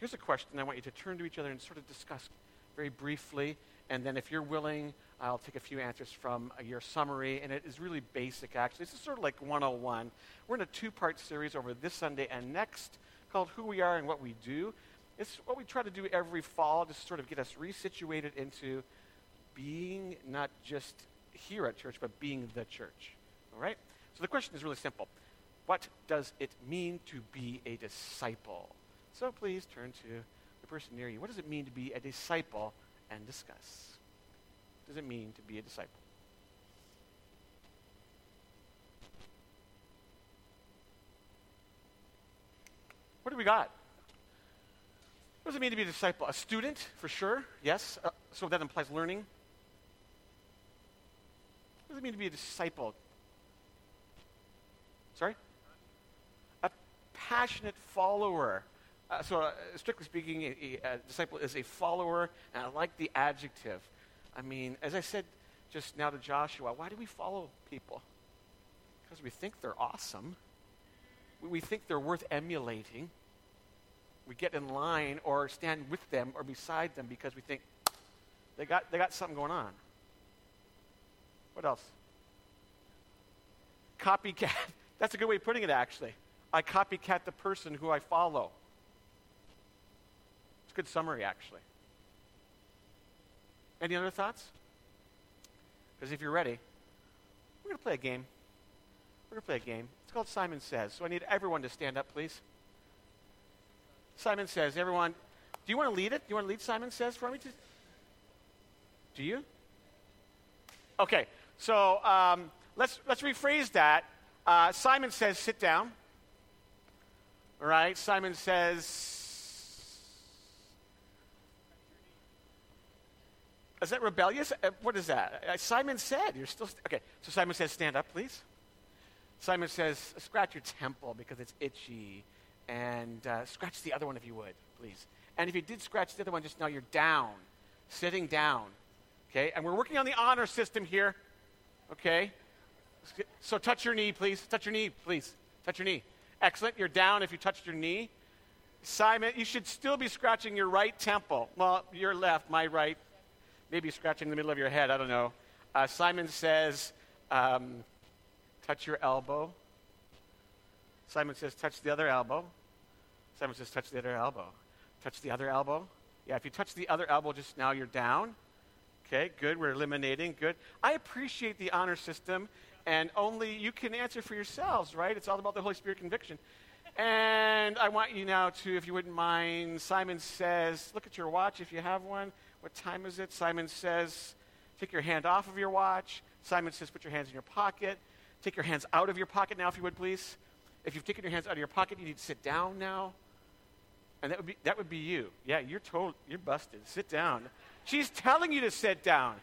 here's a question I want you to turn to each other and sort of discuss very briefly. And then if you're willing, I'll take a few answers from your summary. And it is really basic, actually. This is sort of like 101. We're in a two-part series over this Sunday and next called Who We Are and What We Do. It's what we try to do every fall to sort of get us resituated into being not just here at church, but being the church. All right? So the question is really simple. What does it mean to be a disciple? So please turn to the person near you. What does it mean to be a disciple? And discuss. What does it mean to be a disciple? What do we got? What does it mean to be a disciple? A student, for sure, yes. So that implies learning. What does it mean to be a disciple? Sorry? A passionate follower. Strictly speaking, a disciple is a follower, and I like the adjective. I mean, as I said just now to Joshua, why do we follow people? Because we think they're awesome. We think they're worth emulating. We get in line or stand with them or beside them because we think they got something going on. What else? Copycat. That's a good way of putting it, actually. I copycat the person who I follow. It's a good summary, actually. Any other thoughts? Because if you're ready, we're going to play a game. It's called Simon Says. So I need everyone to stand up, please. Simon Says. Everyone, do you want to lead it? Do you want to lead Simon Says for me? Do you? Okay. So let's rephrase that. Simon says, sit down. All right. Simon says, is that rebellious? What is that? Simon said, you're still, okay. So Simon says, stand up, please. Simon says, scratch your temple because it's itchy. And scratch the other one if you would, please. And if you did scratch the other one just now, you're down, sitting down. Okay? And we're working on the honor system here. Okay? So touch your knee, please. Touch your knee, please. Touch your knee. Excellent. You're down if you touched your knee. Simon, you should still be scratching your right temple. Well, your left, my right. Maybe scratching the middle of your head. I don't know. Simon says, touch your elbow. Simon says, touch the other elbow. Simon says, touch the other elbow. Touch the other elbow. Yeah, if you touch the other elbow just now, you're down. Okay, good. We're eliminating. Good. I appreciate the honor system, and only you can answer for yourselves, right? It's all about the Holy Spirit conviction. And I want you now to, if you wouldn't mind, Simon says, look at your watch if you have one. What time is it? Simon says, take your hand off of your watch. Simon says, put your hands in your pocket. Take your hands out of your pocket now, if you would, please. If you've taken your hands out of your pocket, you need to sit down now. And that would be you. Yeah, you're busted. Sit down. She's telling you to sit down.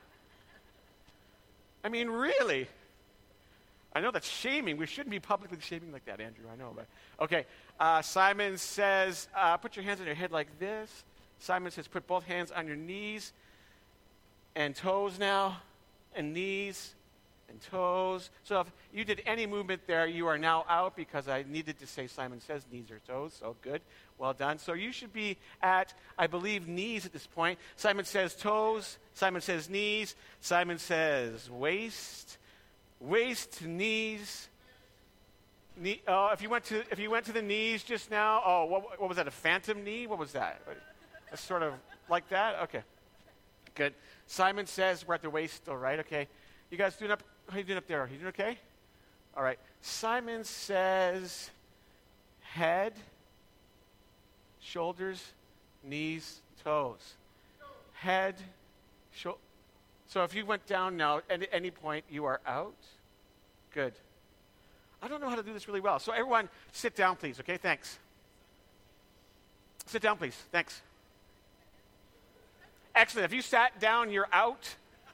I mean, really? I know that's shaming. We shouldn't be publicly shaming like that, Andrew. I know, but okay. Simon says, put your hands on your head like this. Simon says, put both hands on your knees and toes now, and knees and toes. So if you did any movement there, you are now out because I needed to say Simon says knees or toes. So good. Well done. So you should be at, I believe, knees at this point. Simon says toes. Simon says knees. Simon says waist. Waist to knees. If you went to the knees just now, what was that? A phantom knee? What was that? It's sort of like that? Okay. Good. Simon says we're at the waist still, right? Okay. You guys doing up? How you doing up there? You doing okay? All right. Simon says head, shoulders, knees, toes. Head, shoulder. So if you went down now, at any point, you are out. Good. I don't know how to do this really well. So everyone, sit down, please. Okay, thanks. Sit down, please. Thanks. Excellent. If you sat down, you're out.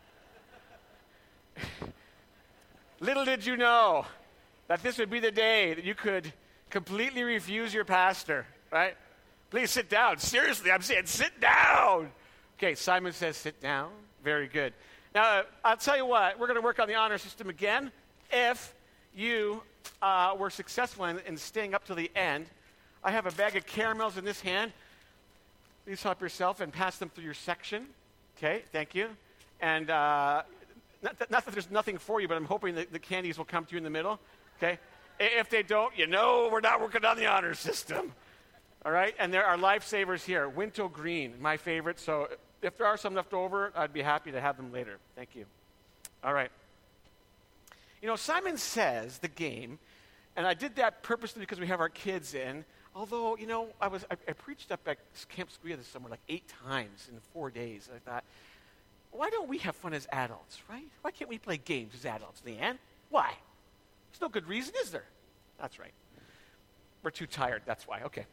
Little did you know that this would be the day that you could completely refuse your pastor, right? Please sit down. Seriously, I'm saying sit down. Okay, Simon says sit down. Very good. Now, I'll tell you what, we're going to work on the honor system again. If you were successful in staying up to the end, I have a bag of caramels in this hand. Please help yourself and pass them through your section. Okay, thank you. And not that there's nothing for you, but I'm hoping that the candies will come to you in the middle. Okay? If they don't, we're not working on the honor system. All right? And there are lifesavers here. Winto Green, my favorite. So if there are some left over, I'd be happy to have them later. Thank you. All right. Simon Says, the game, and I did that purposely because we have our kids in. Although, I preached up at Camp Squia this summer like 8 times in 4 days. I thought, why don't we have fun as adults, right? Why can't we play games as adults, Leanne? Why? There's no good reason, is there? That's right. We're too tired, that's why. Okay.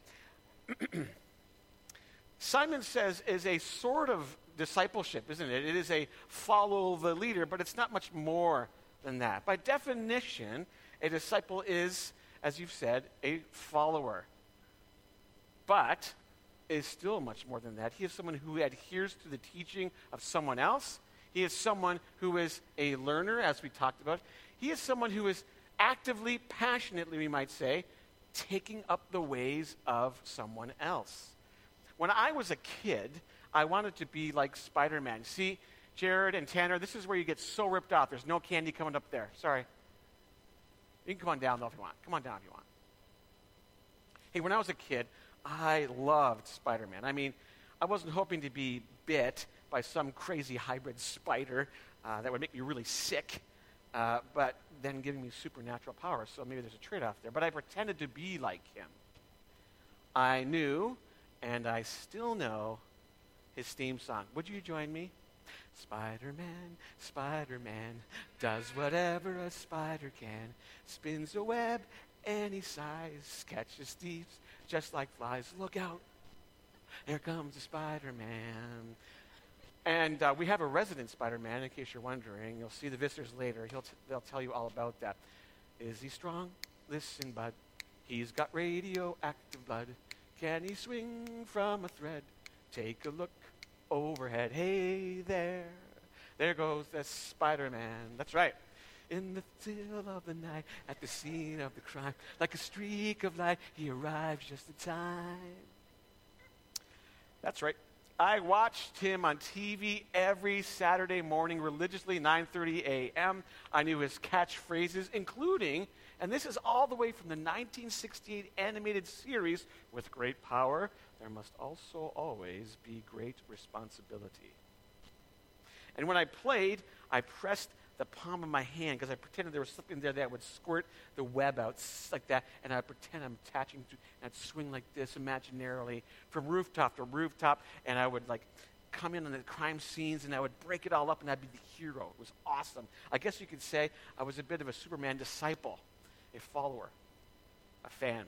Simon Says is a sort of discipleship, isn't it? It is a follow the leader, but it's not much more than that. By definition, a disciple is, as you've said, a follower. But is still much more than that. He is someone who adheres to the teaching of someone else. He is someone who is a learner, as we talked about. He is someone who is actively, passionately, we might say, taking up the ways of someone else. When I was a kid, I wanted to be like Spider-Man. See, Jared and Tanner, this is where you get so ripped off. There's no candy coming up there. Sorry. You can come on down, though, if you want. Come on down if you want. Hey, when I was a kid, I loved Spider-Man. I mean, I wasn't hoping to be bit by some crazy hybrid spider that would make me really sick, but then giving me supernatural powers, so maybe there's a trade-off there. But I pretended to be like him. I knew, and I still know, his theme song. Would you join me? Spider-Man, Spider-Man, does whatever a spider can, spins a web any size, catches thieves just like flies. Look out, here comes the Spider-Man. And we have a resident Spider-Man, in case you're wondering. You'll see the visitors later. They'll tell you all about that. Is he strong? Listen, bud. He's got radioactive blood. Can he swing from a thread? Take a look overhead. Hey there. There goes the Spider-Man. That's right. In the still of the night, at the scene of the crime, like a streak of light, he arrives just in time. That's right. I watched him on TV every Saturday morning religiously, 9:30 a.m. I knew his catchphrases, including, and this is all the way from the 1968 animated series, with great power, there must also always be great responsibility. And when I played, I pressed the palm of my hand because I pretended there was something there that would squirt the web out like that, and I pretend I'm attaching to, and I'd swing like this imaginarily from rooftop to rooftop, and I would like come in on the crime scenes, and I would break it all up, and I'd be the hero. It was awesome. I guess you could say I was a bit of a Superman disciple, a follower, a fan.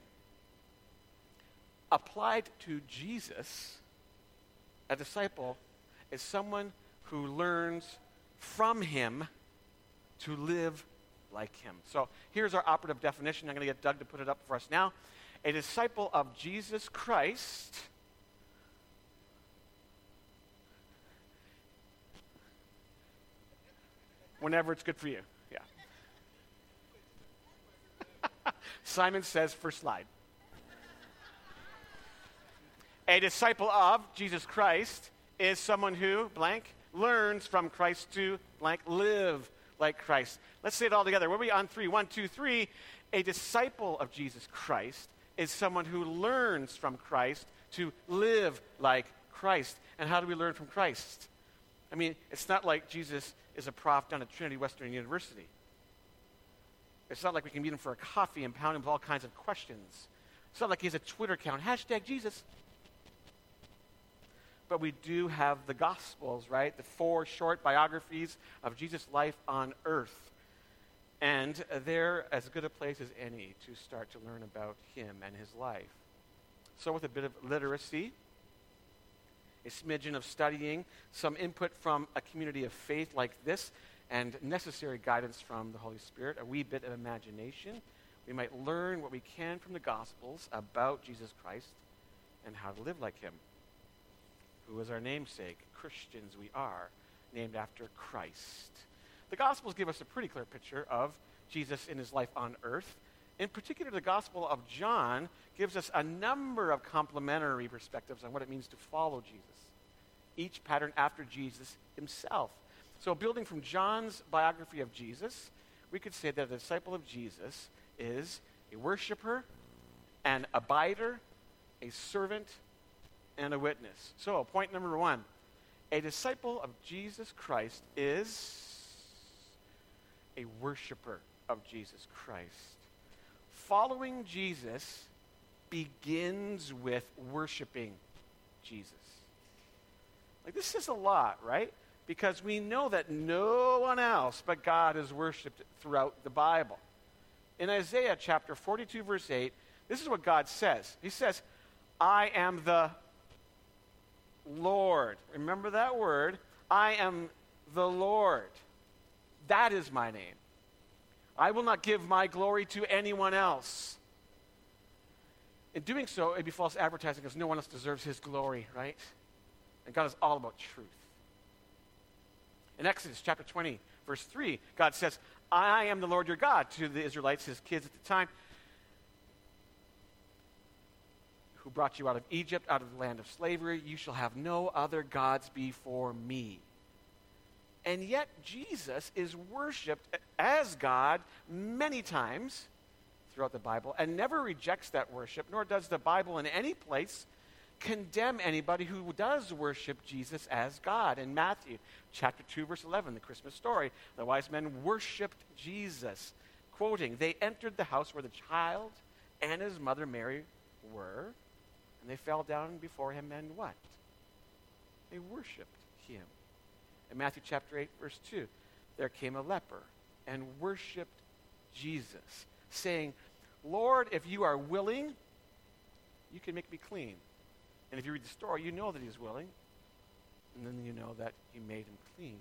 Applied to Jesus, a disciple is someone who learns from him to live like him. So here's our operative definition. I'm going to get Doug to put it up for us now. A disciple of Jesus Christ whenever it's good for you. Yeah. Simon Says, first slide. A disciple of Jesus Christ is someone who, blank, learns from Christ to, blank, live like Christ. Let's say it all together. We'll be on 3. 1, 2, 3. A disciple of Jesus Christ is someone who learns from Christ to live like Christ. And how do we learn from Christ? I mean, it's not like Jesus is a prof down at Trinity Western University. It's not like we can meet him for a coffee and pound him with all kinds of questions. It's not like he has a Twitter account, #Jesus. But we do have the Gospels, right? The 4 short biographies of Jesus' life on earth. And they're as good a place as any to start to learn about him and his life. So with a bit of literacy, a smidgen of studying, some input from a community of faith like this, and necessary guidance from the Holy Spirit, a wee bit of imagination, we might learn what we can from the Gospels about Jesus Christ and how to live like him. Who is our namesake? Christians we are, named after Christ. The Gospels give us a pretty clear picture of Jesus in his life on earth, In particular, the Gospel of John gives us a number of complementary perspectives on what it means to follow Jesus, each patterned after Jesus himself. So building from John's biography of Jesus, we could say that a disciple of Jesus is a worshiper, an abider, a servant, and a witness. So point number 1, a disciple of Jesus Christ is a worshiper of Jesus Christ. Following Jesus begins with worshiping Jesus. Like, this is a lot, right? Because we know that no one else but God is worshipped throughout the Bible. In Isaiah chapter 42, verse 8, this is what God says. He says, I am the Lord. Remember that word? I am the Lord. That is my name. I will not give my glory to anyone else. In doing so, it'd be false advertising because no one else deserves his glory, right? And God is all about truth. In Exodus chapter 20, verse 3, God says, I am the Lord your God to the Israelites, his kids at the time, who brought you out of Egypt, out of the land of slavery. You shall have no other gods before me. And yet Jesus is worshipped as God many times throughout the Bible and never rejects that worship, nor does the Bible in any place condemn anybody who does worship Jesus as God. In Matthew chapter 2, verse 11, the Christmas story, the wise men worshipped Jesus. Quoting, they entered the house where the child and his mother Mary were, and they fell down before him and what? They worshipped him. In Matthew chapter 8, verse 2, there came a leper and worshipped Jesus, saying, Lord, if you are willing, you can make me clean. And if you read the story, you know that he's willing, and then you know that he made him clean.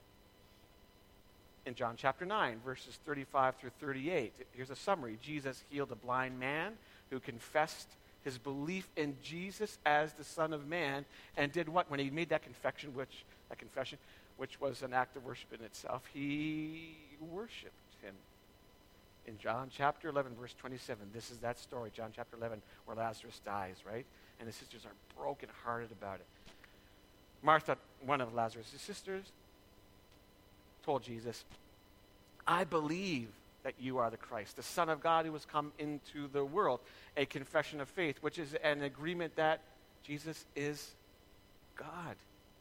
In John chapter 9, verses 35 through 38, here's a summary. Jesus healed a blind man who confessed his belief in Jesus as the Son of Man, and did what? When he made that confession, which was an act of worship in itself, he worshipped him. In John chapter 11, verse 27, this is that story, John chapter 11, where Lazarus dies, right? And his sisters are brokenhearted about it. Martha, one of Lazarus' sisters, told Jesus, I believe that you are the Christ, the Son of God who has come into the world. A confession of faith, which is an agreement that Jesus is God.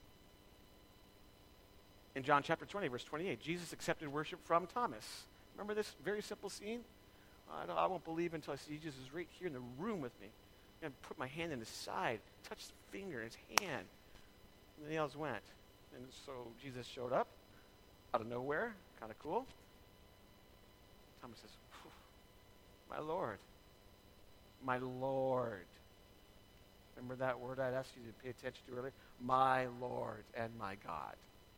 In John chapter 20, verse 28, Jesus accepted worship from Thomas. Remember this very simple scene? I won't believe until I see Jesus right here in the room with me. I'm going to put my hand in his side, touch the finger in his hand. And the nails went. And so Jesus showed up out of nowhere, kind of cool. Thomas says, my Lord. My Lord. Remember that word I'd asked you to pay attention to earlier? My Lord and my God.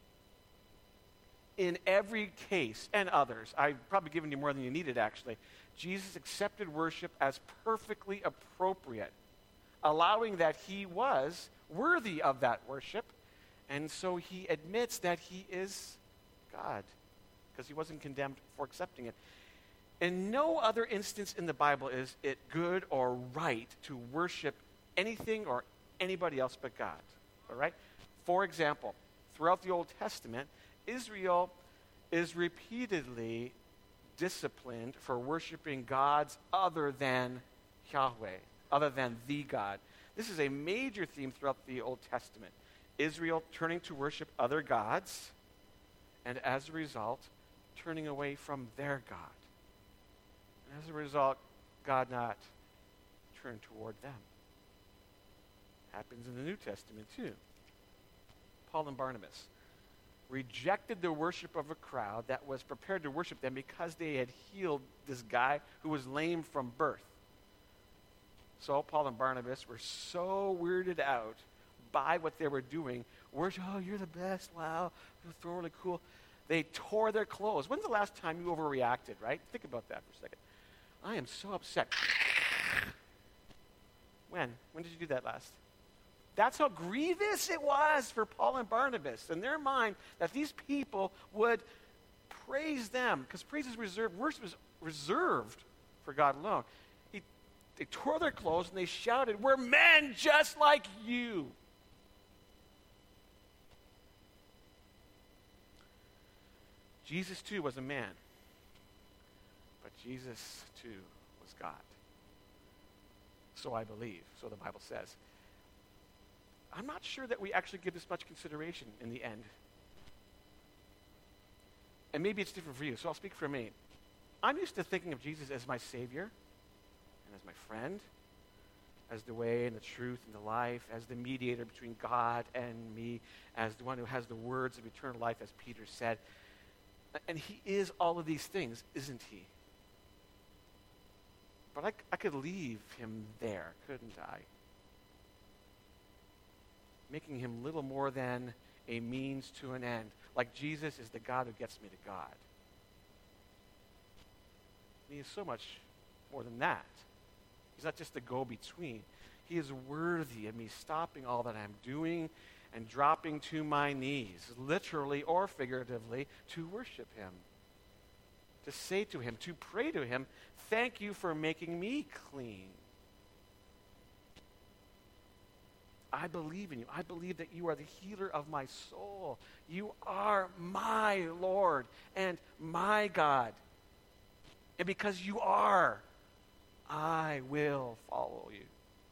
In every case, and others, I've probably given you more than you needed actually, Jesus accepted worship as perfectly appropriate, allowing that he was worthy of that worship, and so he admits that he is God, because he wasn't condemned for accepting it. In no other instance in the Bible is it good or right to worship anything or anybody else but God. All right? For example, throughout the Old Testament, Israel is repeatedly disciplined for worshiping gods other than Yahweh, other than the God. This is a major theme throughout the Old Testament. Israel turning to worship other gods, and as a result, turning away from their God. And as a result, God not turned toward them. Happens in the New Testament too. Paul and Barnabas rejected the worship of a crowd that was prepared to worship them because they had healed this guy who was lame from birth. So Paul and Barnabas were so weirded out by what they were doing. Worship, oh, you're the best, wow, you're totally cool. They tore their clothes. When's the last time you overreacted, right? Think about that for a second. I am so upset. When? When did you do that last? That's how grievous it was for Paul and Barnabas in their mind that these people would praise them, because praise is reserved, worship is reserved for God alone. They tore their clothes and they shouted, "We're men just like you." Jesus too was a man, but Jesus too was God. So I believe, so the Bible says. I'm not sure that we actually give this much consideration in the end. And maybe it's different for you, so I'll speak for me. I'm used to thinking of Jesus as my Savior and as my friend, as the way and the truth and the life, as the mediator between God and me, as the one who has the words of eternal life, as Peter said. And he is all of these things, isn't he? But I could leave him there, couldn't I? Making him little more than a means to an end. Like Jesus is the God who gets me to God. He is so much more than that. He's not just the go-between. He is worthy of me stopping all that I'm doing and dropping to my knees, literally or figuratively, to worship him. To say to him, to pray to him, "Thank you for making me clean. I believe in you. I believe that you are the healer of my soul. You are my Lord and my God. And because you are, I will follow you."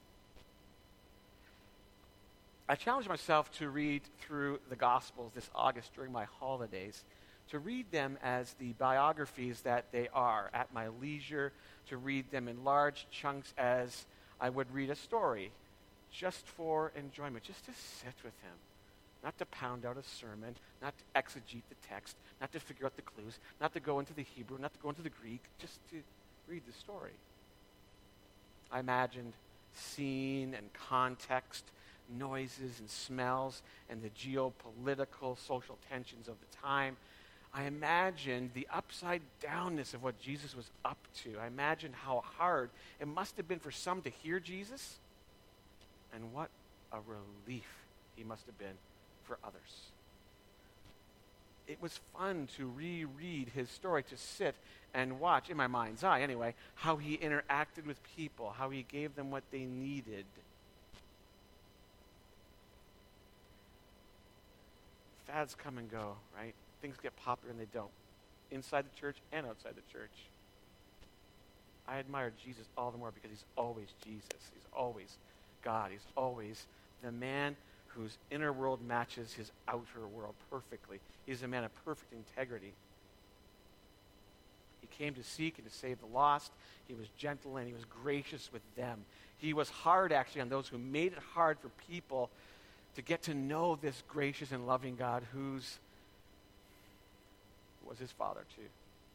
I challenged myself to read through the Gospels this August during my holidays, to read them as the biographies that they are, at my leisure, to read them in large chunks as I would read a story, just for enjoyment, just to sit with him, not to pound out a sermon, not to exegete the text, not to figure out the clues, not to go into the Hebrew, not to go into the Greek, just to read the story. I imagined scene and context, noises and smells, and the geopolitical, social tensions of the time. I imagined the upside-downness of what Jesus was up to. I imagined how hard it must have been for some to hear Jesus, and what a relief he must have been for others. It was fun to reread his story, to sit and watch, in my mind's eye anyway, how he interacted with people, how he gave them what they needed. Fads come and go, right? Things get popular and they don't. Inside the church and outside the church. I admire Jesus all the more because he's always Jesus. He's always God. He's always the man whose inner world matches his outer world perfectly. He's a man of perfect integrity. He came to seek and to save the lost. He was gentle and he was gracious with them. He was hard, actually, on those who made it hard for people to get to know this gracious and loving God who was his father, too.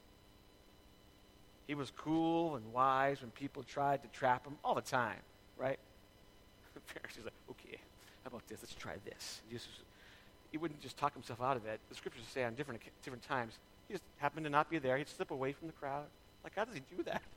He was cool and wise when people tried to trap him all the time, right? The Pharisees like, "Okay, how about this? Let's try this." He wouldn't just talk himself out of it. The scriptures say on different times, he just happened to not be there. He'd slip away from the crowd. Like, how does he do that?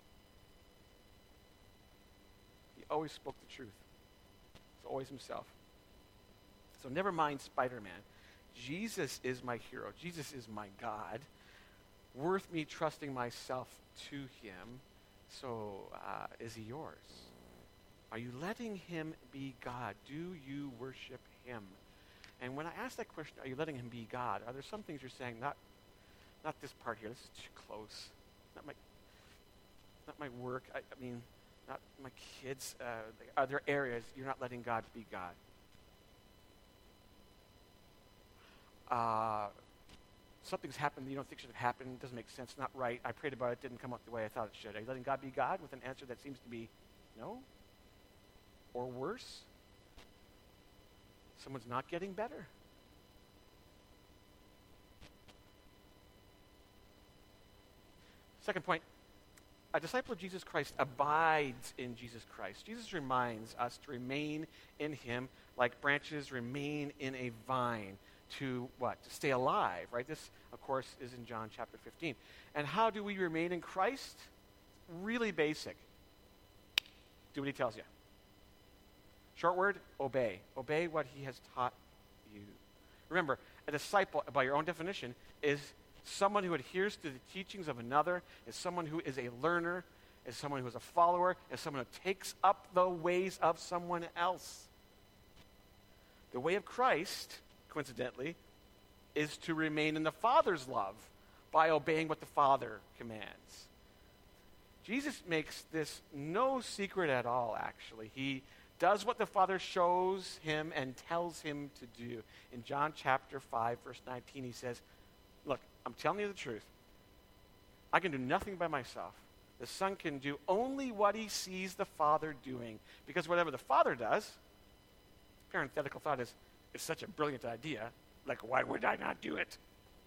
He always spoke the truth. It's always himself. So never mind Spider-Man. Jesus is my hero. Jesus is my God. Worth me trusting myself to him. So is he yours? Are you letting him be God? Do you worship him? And when I ask that question, are you letting him be God? Are there some things you're saying, not this part here, this is too close. Not my work, I mean, not my kids. Are there areas you're not letting God be God? Something's happened that you don't think should have happened, doesn't make sense, not right. I prayed about it, didn't come out the way I thought it should. Are you letting God be God with an answer that seems to be no? Or worse? Someone's not getting better. Second point, a disciple of Jesus Christ abides in Jesus Christ. Jesus reminds us to remain in him like branches remain in a vine. To what? To stay alive, right? This, of course, is in John chapter 15. And how do we remain in Christ? Really basic. Do what he tells you. Short word, obey. Obey what he has taught you. Remember, a disciple, by your own definition, is someone who adheres to the teachings of another, is someone who is a learner, is someone who is a follower, is someone who takes up the ways of someone else. The way of Christ, coincidentally, is to remain in the Father's love by obeying what the Father commands. Jesus makes this no secret at all, actually. He does what the Father shows him and tells him to do. In John chapter 5, verse 19, he says, look, I'm telling you the truth. I can do nothing by myself. The Son can do only what he sees the Father doing. Because whatever the Father does, parenthetical thought is, it's such a brilliant idea. Like, why would I not do it?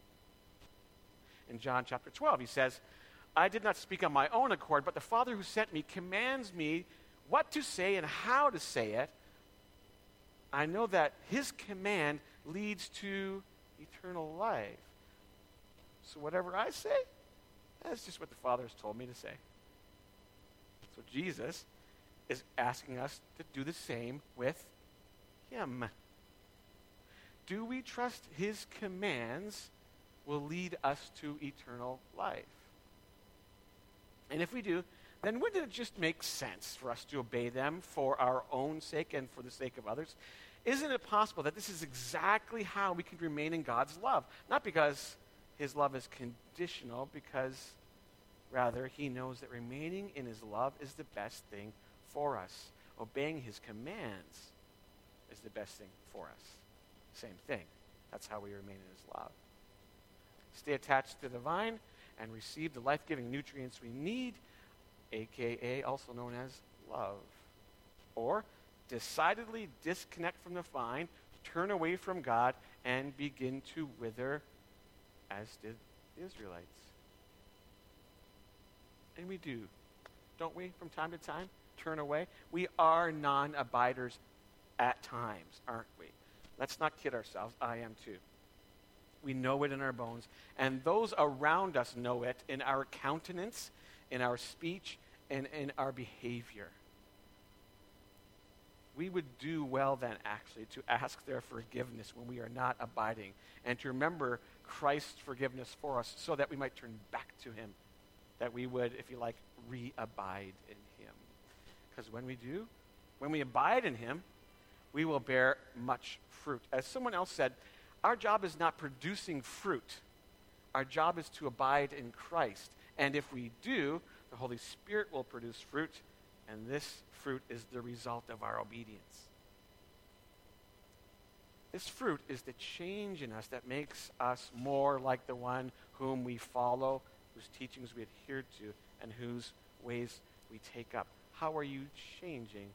In John chapter 12, he says, I did not speak on my own accord, but the Father who sent me commands me what to say and how to say it. I know that his command leads to eternal life. So whatever I say, that's just what the Father has told me to say. So Jesus is asking us to do the same with him. Do we trust his commands will lead us to eternal life? And if we do, then wouldn't it just make sense for us to obey them for our own sake and for the sake of others? Isn't it possible that this is exactly how we can remain in God's love? Not because his love is conditional, because rather he knows that remaining in his love is the best thing for us. Obeying his commands is the best thing for us. Same thing. That's how we remain in his love. Stay attached to the vine and receive the life-giving nutrients we need, a.k.a. also known as love. Or decidedly disconnect from the vine, turn away from God, and begin to wither as did the Israelites. And we do, don't we, from time to time, turn away? We are non-abiders at times, aren't we? Let's not kid ourselves. I am too. We know it in our bones. And those around us know it in our countenance, in our speech, and in our behavior. We would do well then, actually, to ask their forgiveness when we are not abiding, and to remember Christ's forgiveness for us so that we might turn back to him, that we would, if you like, re-abide in him. Because when we do, when we abide in him, we will bear much fruit. As someone else said, our job is not producing fruit. Our job is to abide in Christ. And if we do, the Holy Spirit will produce fruit, and this fruit is the result of our obedience. This fruit is the change in us that makes us more like the one whom we follow, whose teachings we adhere to, and whose ways we take up. How are you changing?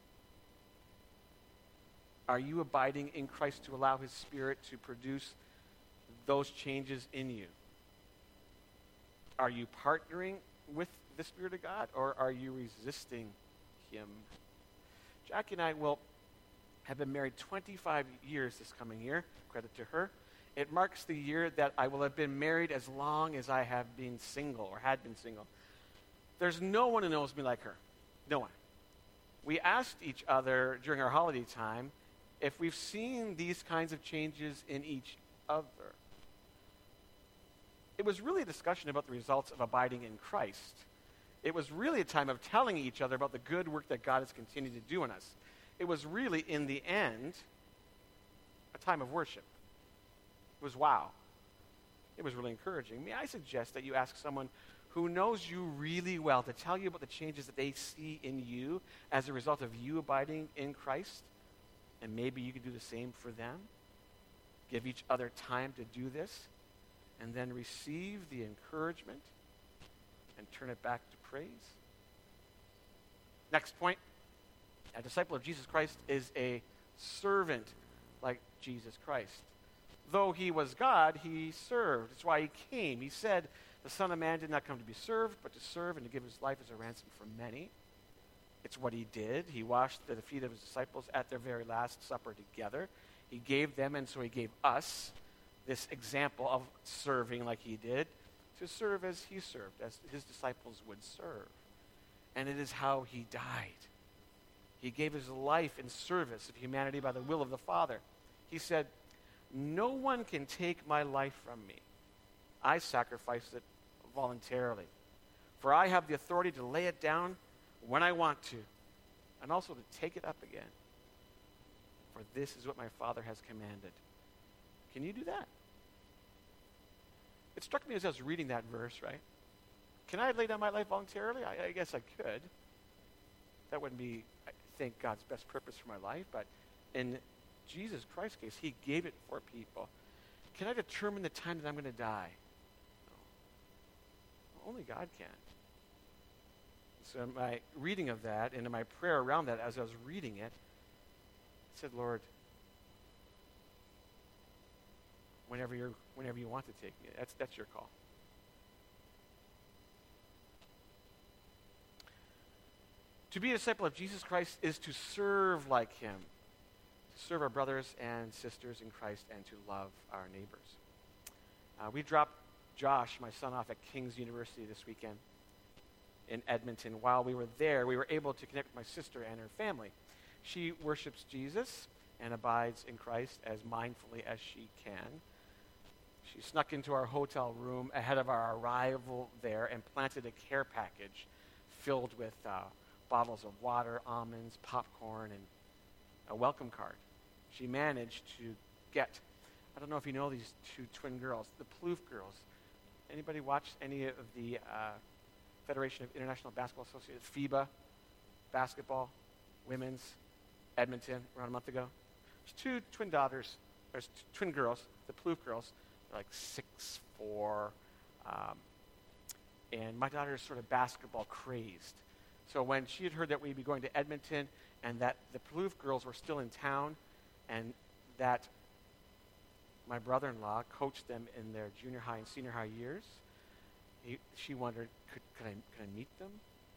Are you abiding in Christ to allow his Spirit to produce those changes in you? Are you partnering with the Spirit of God, or are you resisting him? Jackie and I will have been married 25 years this coming year. Credit to her. It marks the year that I will have been married as long as I have been single or had been single. There's no one who knows me like her. No one. We asked each other during our holiday time if we've seen these kinds of changes in each other. It was really a discussion about the results of abiding in Christ. It was really a time of telling each other about the good work that God has continued to do in us. It was really, in the end, a time of worship. It was wow. It was really encouraging. May I suggest that you ask someone who knows you really well to tell you about the changes that they see in you as a result of you abiding in Christ? And maybe you can do the same for them. Give each other time to do this, and then receive the encouragement and turn it back to praise. Next point. A disciple of Jesus Christ is a servant like Jesus Christ. Though he was God, he served. That's why he came. He said, the Son of Man did not come to be served, but to serve and to give his life as a ransom for many. It's what he did. He washed the feet of his disciples at their very last supper together. He gave them, and so he gave us, this example of serving like he did, to serve as he served, as his disciples would serve. And it is how he died. He gave his life in service of humanity by the will of the Father. He said, no one can take my life from me. I sacrificed it voluntarily. For I have the authority to lay it down when I want to, and also to take it up again. For this is what my Father has commanded. Can you do that? It struck me as I was reading that verse, right? Can I lay down my life voluntarily? I guess I could. That wouldn't be, I think, God's best purpose for my life, but in Jesus Christ's case, he gave it for people. Can I determine the time that I'm going to die? No. Only God can. So in my reading of that and in my prayer around that as I was reading it, I said, Lord, whenever you want to take me, that's your call. To be a disciple of Jesus Christ is to serve like him, to serve our brothers and sisters in Christ, and to love our neighbors. We dropped Josh, my son, off at King's University this weekend in Edmonton. While we were there, we were able to connect with my sister and her family. She worships Jesus and abides in Christ as mindfully as she can. She snuck into our hotel room ahead of our arrival there and planted a care package filled with bottles of water, almonds, popcorn, and a welcome card. She managed to get, I don't know if you know these two twin girls, the Plouffe girls. Anybody watch any of the Federation of International Basketball Associates, FIBA, basketball, women's, Edmonton, around a month ago? There's two twin daughters, there's twin girls, the Plouffe girls, like 6'4", and my daughter is sort of basketball crazed. So when she had heard that we'd be going to Edmonton and that the Plouffe girls were still in town and that my brother-in-law coached them in their junior high and senior high years, she wondered, could I meet them?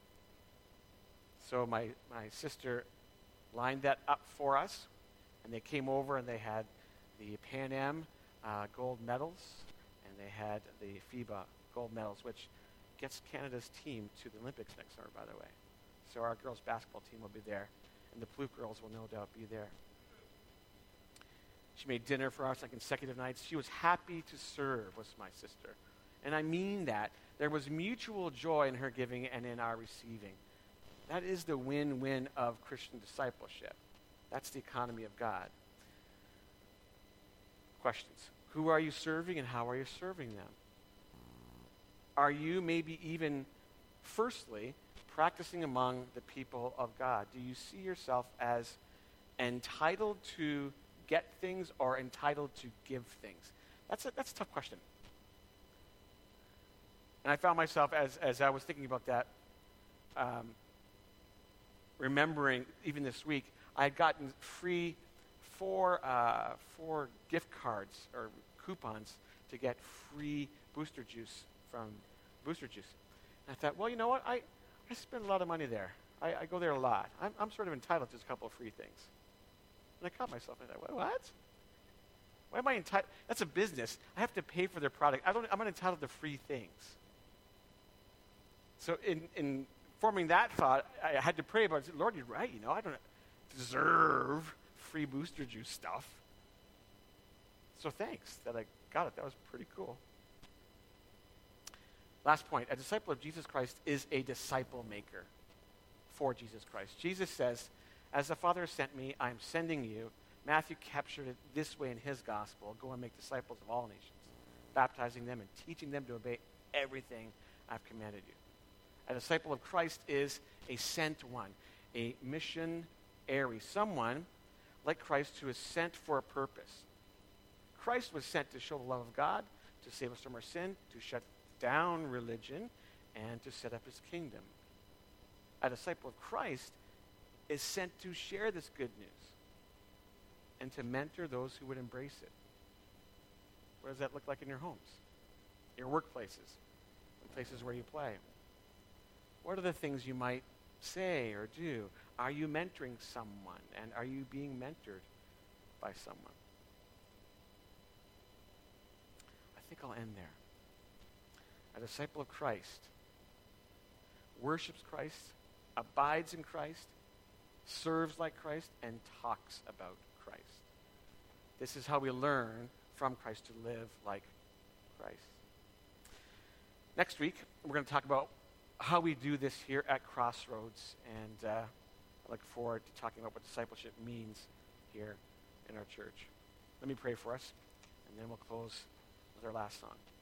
So my sister lined that up for us, and they came over and they had the Pan Am gold medals, and they had the FIBA gold medals, which gets Canada's team to the Olympics next summer, by the way. So our girls' basketball team will be there, and the Plouffe girls will no doubt be there. She made dinner for us on consecutive nights. She was happy to serve, was my sister. And I mean that. There was mutual joy in her giving and in our receiving. That is the win-win of Christian discipleship. That's the economy of God. Questions. Who are you serving and how are you serving them? Are you maybe even, firstly, practicing among the people of God? Do you see yourself as entitled to get things or entitled to give things? That's a tough question. And I found myself, as I was thinking about that, remembering even this week, I had gotten free four gift cards or coupons to get free booster juice from Booster Juice. And I thought, well, you know what? I spend a lot of money there. I go there a lot. I'm sort of entitled to a couple of free things. And I caught myself and I thought, what? Why am I entitled? That's a business. I have to pay for their product. I'm not entitled to free things. So in forming that thought, I had to pray about it. I said, Lord, you're right. I don't deserve free booster juice stuff. So thanks that I got it. That was pretty cool. Last point, a disciple of Jesus Christ is a disciple maker for Jesus Christ. Jesus says, as the Father has sent me, I am sending you. Matthew captured it this way in his gospel. Go and make disciples of all nations, baptizing them and teaching them to obey everything I've commanded you. A disciple of Christ is a sent one, a missionary, someone like Christ who is sent for a purpose. Christ was sent to show the love of God, to save us from our sin, to shut down religion, and to set up his kingdom. A disciple of Christ is sent to share this good news and to mentor those who would embrace it. What does that look like in your homes, your workplaces, and places where you play? What are the things you might say or do? Are you mentoring someone, and are you being mentored by someone? I think I'll end there. A disciple of Christ worships Christ, abides in Christ, serves like Christ, and talks about Christ. This is how we learn from Christ to live like Christ. Next week, we're going to talk about how we do this here at Crossroads. And I look forward to talking about what discipleship means here in our church. Let me pray for us, and then we'll close with our last song.